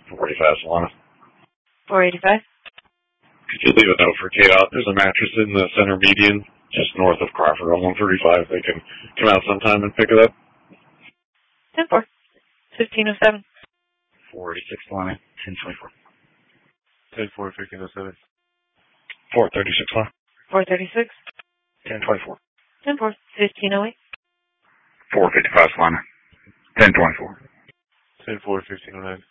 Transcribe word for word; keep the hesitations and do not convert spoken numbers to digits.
forty-five, Solana. four eighty-five. Could you leave a note for K-Dot? There's a mattress in the center median, just north of Crawford on one thirty-five. They can come out sometime and pick it up. ten four. fifteen oh seven. four eighty-six, Solana. ten twenty-four. ten four, fifteen oh seven. four thirty-six, Solana. four thirty-six. ten twenty-four. ten four. fifteen oh eight. four fifty-five, Solana. ten twenty-four. ten four, fifteen oh nine.